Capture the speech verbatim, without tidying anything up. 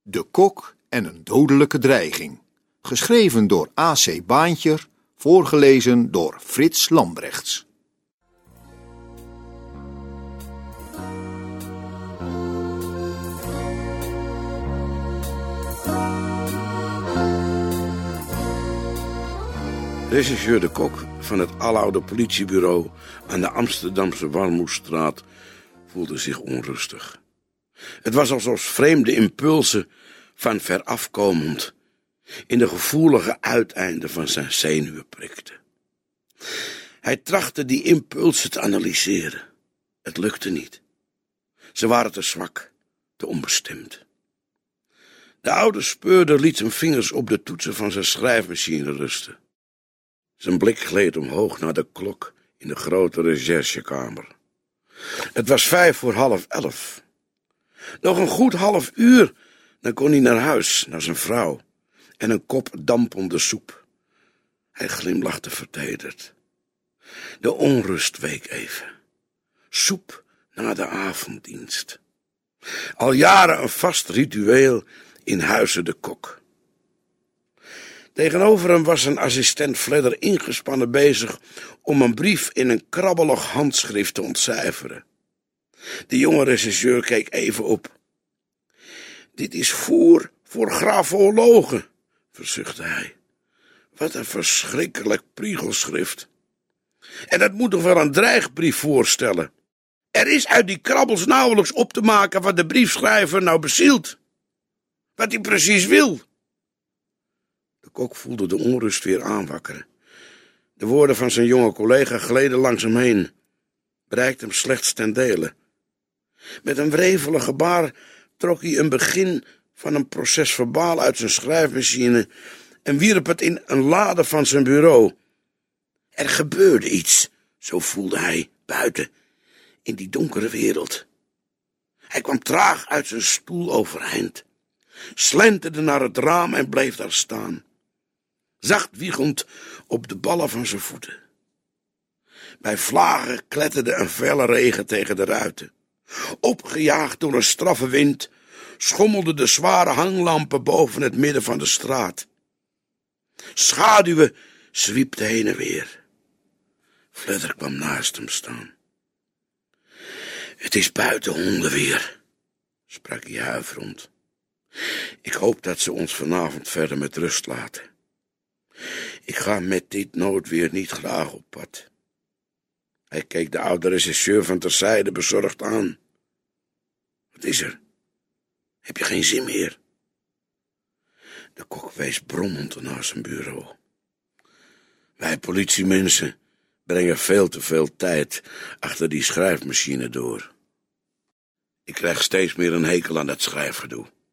De kok en een dodelijke dreiging. Geschreven door A C Baantjer, voorgelezen door Frits Lambrechts. Regisseur De Kok van het aloude politiebureau aan de Amsterdamse Warmoestraat voelde zich onrustig. Het was alsof vreemde impulsen van verafkomend in de gevoelige uiteinden van zijn zenuwen prikten. Hij trachtte die impulsen te analyseren. Het lukte niet. Ze waren te zwak, te onbestemd. De oude speurder liet zijn vingers op de toetsen van zijn schrijfmachine rusten. Zijn blik gleed omhoog naar de klok in de grote recherchekamer. Het was vijf voor half elf. Nog een goed half uur, dan kon hij naar huis, naar zijn vrouw, en een kop dampende soep. Hij glimlachte vertederd. De onrust week even. Soep na de avonddienst. Al jaren een vast ritueel in Huizen de Kok. Tegenover hem was zijn assistent Fledder ingespannen bezig om een brief in een krabbelig handschrift te ontcijferen. De jonge regisseur keek even op. Dit is voer voor grafologen, verzuchtte hij. Wat een verschrikkelijk priegelschrift. En dat moet toch wel een dreigbrief voorstellen. Er is uit die krabbels nauwelijks op te maken wat de briefschrijver nou bezielt. Wat hij precies wil. De kok voelde de onrust weer aanwakkeren. De woorden van zijn jonge collega gleden langs hem heen, bereikten hem slechts ten dele. Met een wrevelig gebaar trok hij een begin van een proces verbaal uit zijn schrijfmachine en wierp het in een lade van zijn bureau. Er gebeurde iets, zo voelde hij, buiten, in die donkere wereld. Hij kwam traag uit zijn stoel overeind, slenterde naar het raam en bleef daar staan, zacht wiegend op de ballen van zijn voeten. Bij vlagen kletterde een felle regen tegen de ruiten. Opgejaagd door een straffe wind schommelden de zware hanglampen boven het midden van de straat. Schaduwen zwiepten heen en weer. Fledder kwam naast hem staan. Het is buiten hondenweer, sprak hij huiverend. Ik hoop dat ze ons vanavond verder met rust laten. Ik ga met dit noodweer niet graag op pad. Hij keek de oude regisseur van terzijde bezorgd aan. Wat is er? Heb je geen zin meer? De kok wees brommend naar zijn bureau. Wij politiemensen brengen veel te veel tijd achter die schrijfmachine door. Ik krijg steeds meer een hekel aan dat schrijfgedoe.